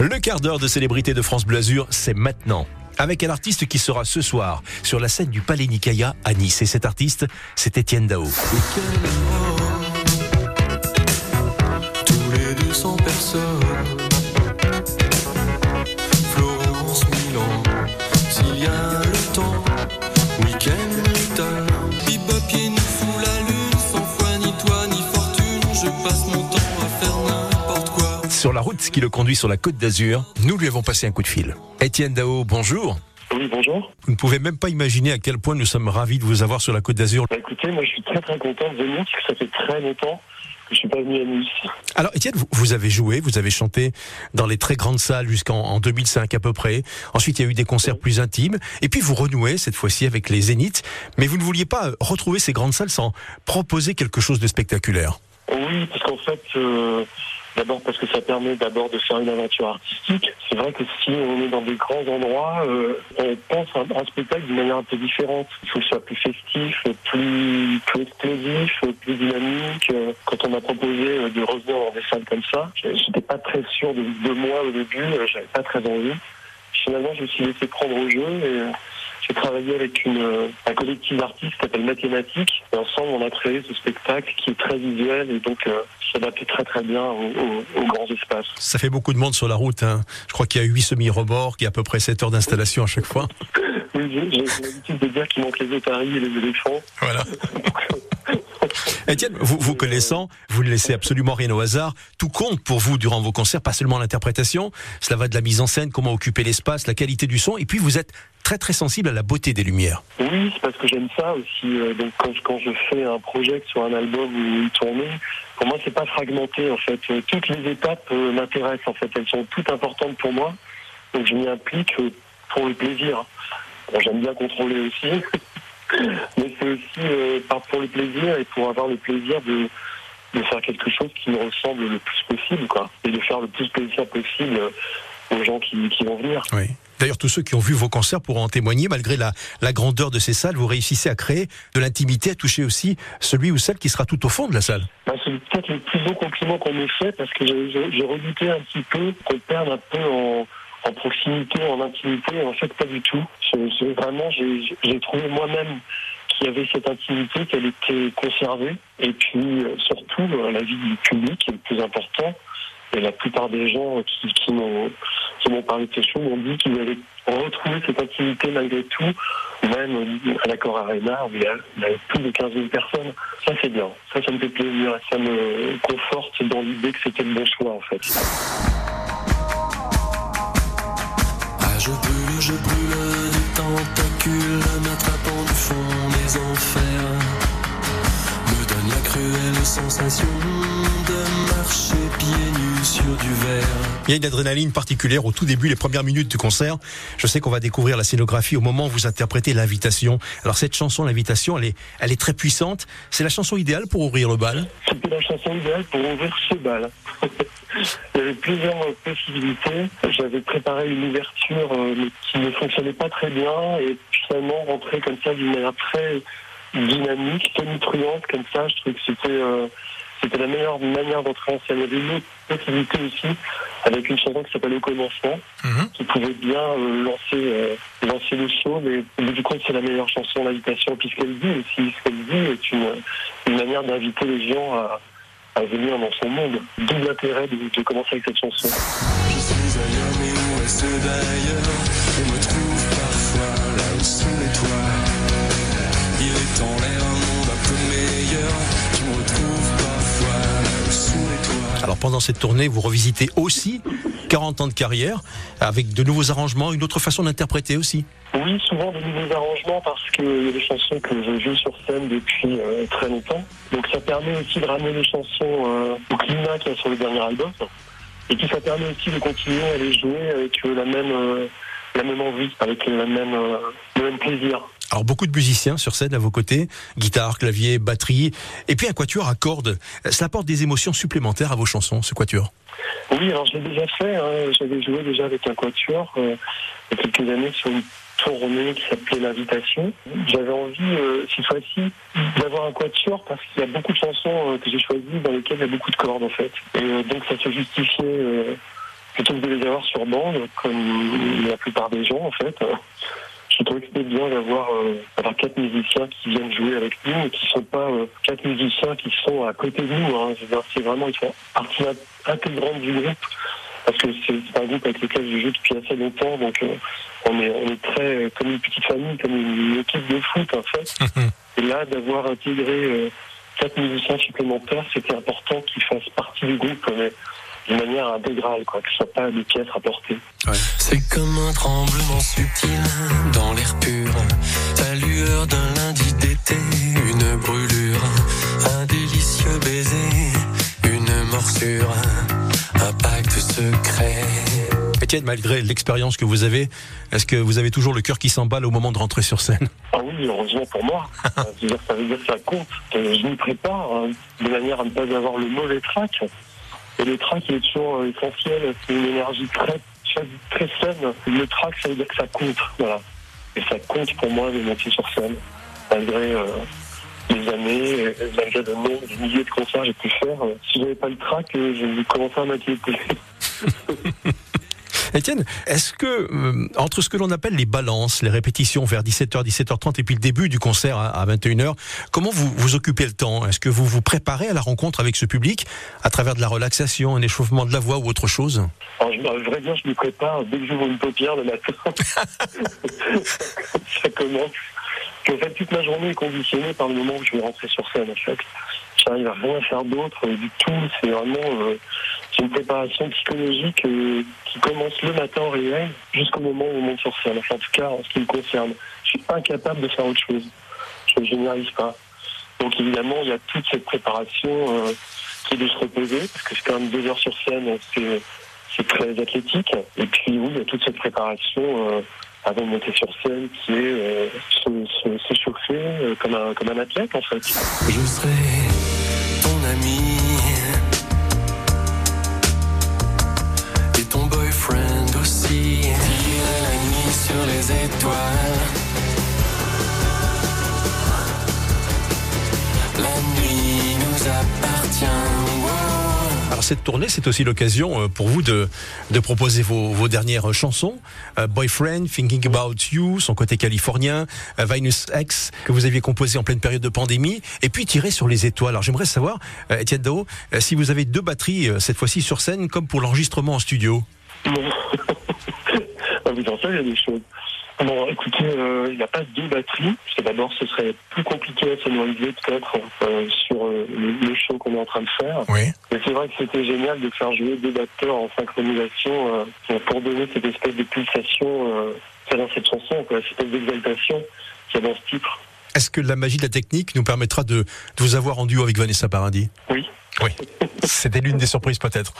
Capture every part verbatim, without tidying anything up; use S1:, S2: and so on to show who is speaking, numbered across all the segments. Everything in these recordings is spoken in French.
S1: Le quart d'heure de célébrité de France Bleu Azur, c'est maintenant. Avec un artiste qui sera ce soir sur la scène du Palais Nicaïa à Nice. Et cet artiste, c'est Etienne Daho.
S2: Tous les deux cents personnes. Florence, Milan, s'il y a le temps. Week-end brutal. Bebop pieds nus sous la lune, sans foi ni toi ni fortune. Je passe mon temps à faire n'importe quoi.
S1: Sur la route qui le conduit sur la Côte d'Azur, nous lui avons passé un coup de fil. Etienne Daho, bonjour.
S3: Oui, bonjour.
S1: Vous ne pouvez même pas imaginer à quel point nous sommes ravis de vous avoir sur la Côte d'Azur.
S3: Bah écoutez, moi je suis très très content de venir parce que ça fait très longtemps que je suis pas venu à Nice.
S1: Alors Etienne, vous, vous avez joué, vous avez chanté dans les très grandes salles jusqu'en en deux mille cinq à peu près. Ensuite, il y a eu des concerts plus intimes. Et puis vous renouez cette fois-ci avec les Zéniths. Mais vous ne vouliez pas retrouver ces grandes salles sans proposer quelque chose de spectaculaire.
S3: Oui, parce qu'en fait, euh, d'abord parce que ça permet d'abord de faire une aventure artistique. C'est vrai que si on est dans des grands endroits, euh, on pense à un spectacle d'une manière un peu différente. Il faut que ce soit plus festif, plus, plus explosif, plus dynamique. Quand on m'a proposé de revenir dans des salles comme ça, j'étais pas très sûr de, de moi au début, j'avais pas très envie. Finalement, je me suis laissé prendre au jeu et j'ai travaillé avec une, un collectif d'artistes qui s'appelle Mathématiques. Et ensemble, on a créé ce spectacle qui est très visuel et donc euh, s'adapte très très bien aux, aux, aux grands espaces.
S1: Ça fait beaucoup de monde sur la route. Hein. Je crois qu'il y a huit semi-remorques, il y a à peu près sept heures d'installation à chaque fois.
S3: Oui, j'ai, j'ai l'habitude de dire qu'il manque les otaries et les éléphants.
S1: Voilà. Etienne, vous, vous connaissant, vous ne laissez absolument rien au hasard. Tout compte pour vous durant vos concerts, pas seulement l'interprétation. Cela va de la mise en scène, comment occuper l'espace, la qualité du son. Et puis vous êtes très très sensible à la beauté des lumières.
S3: Oui, c'est parce que j'aime ça aussi. Euh, donc quand je, quand je fais un projet sur un album ou une tournée, pour moi c'est pas fragmenté en fait. Euh, toutes les étapes euh, m'intéressent en fait. Elles sont toutes importantes pour moi. Donc je m'y implique euh, pour le plaisir. Bon, j'aime bien contrôler aussi. Mais c'est aussi euh, pour le plaisir et pour avoir le plaisir de, de faire quelque chose qui me ressemble le plus possible, quoi. Et de faire le plus plaisir possible aux gens qui, qui vont venir.
S1: Oui. D'ailleurs, tous ceux qui ont vu vos concerts pourront en témoigner. Malgré la, la grandeur de ces salles, vous réussissez à créer de l'intimité, à toucher aussi celui ou celle qui sera tout au fond de la salle.
S3: Bah, c'est peut-être le plus beau compliment qu'on m'ait fait parce que j'ai, j'ai, j'ai redouté un petit peu qu'on perde un peu en... en proximité, en intimité, en fait pas du tout. Je, je, vraiment, j'ai, j'ai trouvé moi-même qu'il y avait cette intimité, qu'elle était conservée. Et puis euh, surtout, euh, la vie du public est le plus important. Et la plupart des gens qui, qui, m'ont, qui m'ont parlé de ces choses m'ont dit qu'ils avaient retrouvé cette intimité malgré tout, même à l'Accor Arena où il y a, il y a plus de quinze mille personnes. Ça c'est bien, ça ça me fait plaisir, ça me conforte dans l'idée que c'était le bon choix en fait.
S2: Je brûle, je brûle des tentacules, m'attrapant du fond des enfers. Me donne la cruelle sensation de marcher pieds nus sur du verre.
S1: Il y a une adrénaline particulière au tout début, les premières minutes du concert. Je sais qu'on va découvrir la scénographie au moment où vous interprétez l'invitation. Alors cette chanson, l'invitation, elle est, elle est très puissante. C'est la chanson idéale pour ouvrir le bal.
S3: C'était la chanson idéale pour ouvrir ce bal. Il y avait plusieurs possibilités. J'avais préparé une ouverture euh, mais qui ne fonctionnait pas très bien et finalement rentré comme ça d'une manière très dynamique, tonitruante comme ça. Je trouvais que c'était, euh, c'était la meilleure manière d'entrer en scène. Il y avait une autre possibilité aussi avec une chanson qui s'appelle Au commencement, mmh. qui pouvait bien euh, lancer, euh, lancer le show, mais au bout du compte c'est la meilleure chanson, l'invitation, puisqu'elle dit aussi ce qu'elle dit est une, une manière d'inviter les gens à à venir dans son monde. D'où l'intérêt de, de commencer avec cette chanson.
S2: Je suis ailleurs, mais où est-ce d'ailleurs? On me trouve parfois là où sont les toits. Il est en l'air un monde un peu meilleur. Je me retrouve parfois là où sont les toits.
S1: Alors pendant cette tournée, vous revisitez aussi quarante ans de carrière avec de nouveaux arrangements, une autre façon d'interpréter aussi.
S3: Oui, souvent de nouveaux arrangements parce qu'il y a des chansons que je joue sur scène depuis euh, très longtemps. Donc ça permet aussi de ramener les chansons euh, au climat qu'il y a sur le dernier album. Et puis ça permet aussi de continuer à les jouer avec euh, la même euh, la même envie, avec euh, la même, euh, le même plaisir.
S1: Alors beaucoup de musiciens sur scène à vos côtés, guitare, clavier, batterie, et puis un quatuor à cordes. Cela apporte des émotions supplémentaires à vos chansons, ce quatuor.
S3: Oui, alors je l'ai déjà fait, hein. J'avais joué déjà avec un quatuor euh, il y a quelques années sur une tournée qui s'appelait L'Invitation. J'avais envie, euh, cette fois-ci, d'avoir un quatuor parce qu'il y a beaucoup de chansons euh, que j'ai choisies dans lesquelles il y a beaucoup de cordes en fait. Et euh, donc ça se justifiait euh, plutôt que de les avoir sur bande, comme la plupart des gens en fait. Je trouvais que c'était bien d'avoir euh, d'avoir quatre musiciens qui viennent jouer avec nous et qui sont pas euh, quatre musiciens qui sont à côté de nous. Hein. C'est vraiment, ils font partie intégrante du groupe parce que c'est, c'est un groupe avec lequel je joue depuis assez longtemps. Donc euh, on est on est très euh, comme une petite famille, comme une, une équipe de foot en fait. Et là, d'avoir intégré euh, quatre musiciens supplémentaires, c'était important qu'ils fassent partie du groupe. Mais d'une manière intégrale, quoi, que ce soit pas des pièces rapportées.
S2: Ouais. C'est comme un tremblement subtil dans l'air pur, ta lueur d'un lundi d'été, une brûlure, un délicieux baiser, une morsure, un pacte secret.
S1: Étienne, malgré l'expérience que vous avez, est-ce que vous avez toujours le cœur qui s'emballe au moment de rentrer sur scène?
S3: Ah oui, heureusement pour moi. Ça veut dire, ça veut dire que ça compte. Je m'y prépare hein, de manière à ne pas avoir le mauvais track. Et le track il est toujours essentiel, c'est une énergie très, très, très saine. Le track, ça veut dire que ça compte, voilà. Et ça compte pour moi de monter sur scène, malgré euh, les années, malgré le nombre, des milliers de concerts que j'ai pu faire. Euh, si j'avais pas le track, euh, je vais commencer à m'inquiéter.
S1: Étienne, est-ce que, euh, entre ce que l'on appelle les balances, les répétitions vers dix-sept heures, dix-sept heures trente et puis le début du concert à, à vingt et une heures, comment vous vous occupez le temps? Est-ce que vous vous préparez à la rencontre avec ce public à travers de la relaxation, un échauffement de la voix ou autre chose?
S3: Alors, je, à vrai dire, je me prépare dès que j'ouvre une paupière le matin. Ça commence. En fait, toute ma journée est conditionnée par le moment où je vais rentrer sur scène, en fait. J'arrive à rien faire d'autre euh, du tout. C'est vraiment euh, c'est une préparation psychologique euh, qui commence le matin en réveil jusqu'au moment où on monte sur scène. Enfin, en tout cas, en ce qui me concerne, je suis incapable de faire autre chose. Je, je n'y arrive pas. Donc évidemment, il y a toute cette préparation euh, qui est de se reposer, parce que c'est quand même deux heures sur scène, c'est, c'est très athlétique. Et puis oui, il y a toute cette préparation euh, avant de monter sur scène qui est euh, se, se, se chauffer euh, comme, un, comme un athlète en fait.
S2: Je serai ton ami et ton boyfriend aussi. Tirer la nuit sur les étoiles. La nuit nous appartient.
S1: Alors cette tournée, c'est aussi l'occasion pour vous de, de proposer vos, vos dernières chansons. Euh, Boyfriend, Thinking About You, son côté californien, euh, Venus X, que vous aviez composé en pleine période de pandémie, et puis Tirer sur les étoiles. Alors j'aimerais savoir, euh, Étienne Daho, euh, si vous avez deux batteries, euh, cette fois-ci sur scène, comme pour l'enregistrement en studio.
S3: Non. Ah oui, dans ça, il y a des choses. Bon, écoutez, euh, il n'y a pas deux batteries, parce que d'abord, ce serait plus compliqué à sonoriser peut-être euh, sur euh, le, le show qu'on est en train de faire.
S1: Oui.
S3: Mais c'est vrai que c'était génial de faire jouer deux batteurs en synchronisation euh, pour donner cette espèce de pulsation euh, qu'il y a dans cette chanson, quoi, cette espèce d'exaltation qu'il y a dans ce titre.
S1: Est-ce que la magie de la technique nous permettra de, de vous avoir en duo avec Vanessa Paradis?
S3: Oui.
S1: Oui. C'était l'une des surprises peut-être.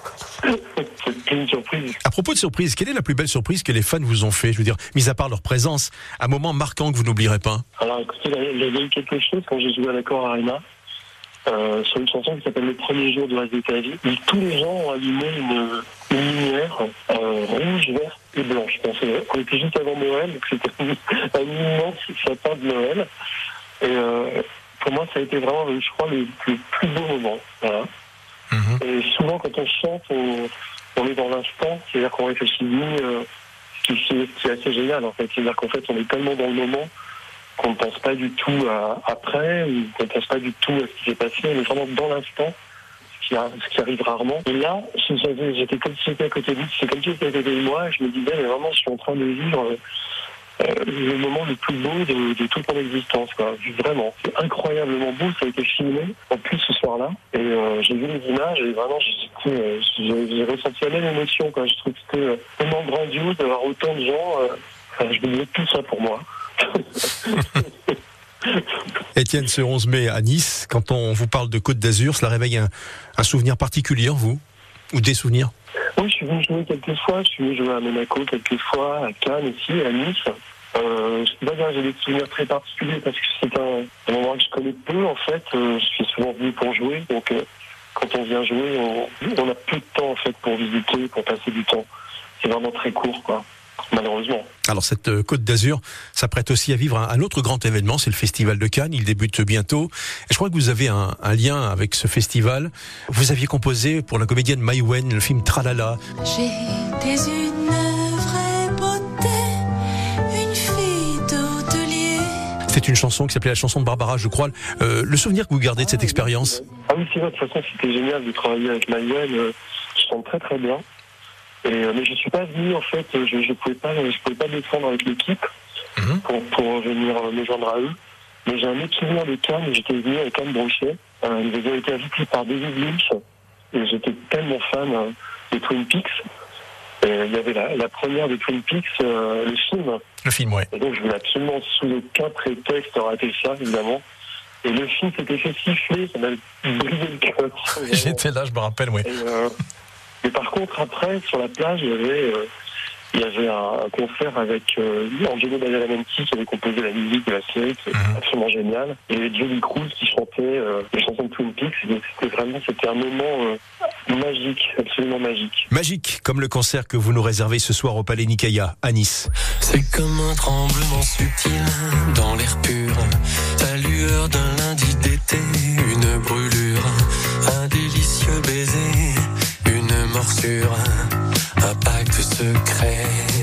S3: C'est une surprise.
S1: À propos de surprise, quelle est la plus belle surprise que les fans vous ont fait? Je veux dire, mis à part leur présence, un moment marquant que vous n'oublierez pas.
S3: Alors écoutez, il y a eu quelque chose quand j'ai joué à l'Accor Arena, euh, sur une chanson qui s'appelle Le premier jour du reste de ta vie, où tous les gens ont allumé une, une lumière euh, rouge, verte et blanche. Bon, on était juste avant Noël, donc c'était un immense sapin de Noël. Et euh, pour moi, ça a été vraiment, je crois, le, le plus beau moment. Voilà. Mm-hmm. Et souvent, quand on chante, on, on est dans l'instant, c'est-à-dire qu'on réfléchit ni, euh, ce, qui, ce qui est assez génial, en fait. C'est-à-dire qu'en fait, on est tellement dans le moment qu'on ne pense pas du tout à après, ou qu'on ne pense pas du tout à ce qui s'est passé. On est vraiment dans l'instant, ce qui, a, ce qui arrive rarement. Et là, j'étais comme si j'étais à côté de lui, c'est comme si j'étais à côté de moi, et je me disais, mais vraiment, je suis en train de vivre euh, le moment le plus beau de, de toute mon existence, quoi. Vraiment, c'est incroyablement beau, ça a été filmé, en plus ce soir-là, et euh, j'ai vu les images, et vraiment, j'ai, euh, j'ai, j'ai ressenti la même émotion, quoi. Je trouve que c'était euh, tellement grandiose d'avoir autant de gens, euh, enfin, je me disais tout ça pour moi.
S1: Étienne, ce onze mai à Nice, quand on vous parle de Côte d'Azur, cela réveille un, un souvenir particulier en vous? Ou des souvenirs?
S3: Oui, je suis venu jouer quelques fois, je suis venu jouer à Monaco quelques fois, à Cannes aussi, à Nice. Euh, je sais pas dire, j'ai des souvenirs très particuliers parce que c'est un, un endroit que je connais peu en fait. Euh, je suis souvent venu pour jouer, donc euh, quand on vient jouer, on, on a peu de temps en fait pour visiter, pour passer du temps. C'est vraiment très court, quoi. malheureusement.
S1: Alors cette Côte d'Azur s'apprête aussi à vivre un, un autre grand événement, c'est le Festival de Cannes, il débute bientôt. Et je crois que vous avez un, un lien avec ce festival. Vous aviez composé pour la comédienne Maïwenn le film Tralala.
S4: J'étais une vraie beauté, une fille d'hôtelier.
S1: C'est une chanson qui s'appelait la chanson de Barbara, je crois. Euh, le souvenir que vous gardez de cette expérience?
S3: Ah oui, c'est vrai, de toute façon c'était génial de travailler avec Maïwenn, euh, je chante très très bien. Et, euh, mais je suis pas venu en fait, je je pouvais pas je pouvais pas descendre avec l'équipe mmh. pour pour venir me joindre à eux. Mais j'ai un autre souvenir de Cannes, j'étais venu avec Anne Brochet. Euh, ils avaient été invités par David Lynch et j'étais tellement fan euh, de Twin Peaks. Et il y avait la, la première de Twin Peaks, euh, le film.
S1: Le film, ouais.
S3: Et donc je voulais absolument sous aucun prétexte rater ça, évidemment. Et le film s'était fait siffler, ça m'a brisé le cœur.
S1: J'étais là, je me rappelle, oui.
S3: Et, euh, Mais par contre, après, sur la plage, il y avait, euh, il y avait un, un concert avec euh, Angelo Badalamenti qui avait composé la musique de la série, qui était mmh. absolument génial. Et il y avait Julie Cruz qui chantait euh, les chansons de Twin Peaks. C'était vraiment, c'était un moment euh, magique, absolument magique.
S1: Magique, comme le concert que vous nous réservez ce soir au Palais Nicaïa, à Nice.
S2: C'est comme un tremblement subtil dans l'air pur, ta lueur d'un lundi d'été, une brûlure, un délicieux baiser. Morsure, un pacte secret.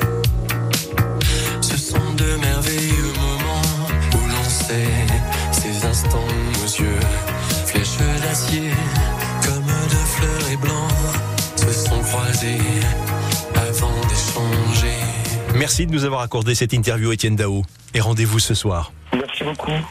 S2: Ce sont de merveilleux moments où l'on sait ces instants où nos yeux, flèches d'acier, comme de fleurs et blancs, se sont croisés avant d'échanger.
S1: Merci de nous avoir accordé cette interview, Étienne Daho, et rendez-vous ce soir.
S3: Merci beaucoup.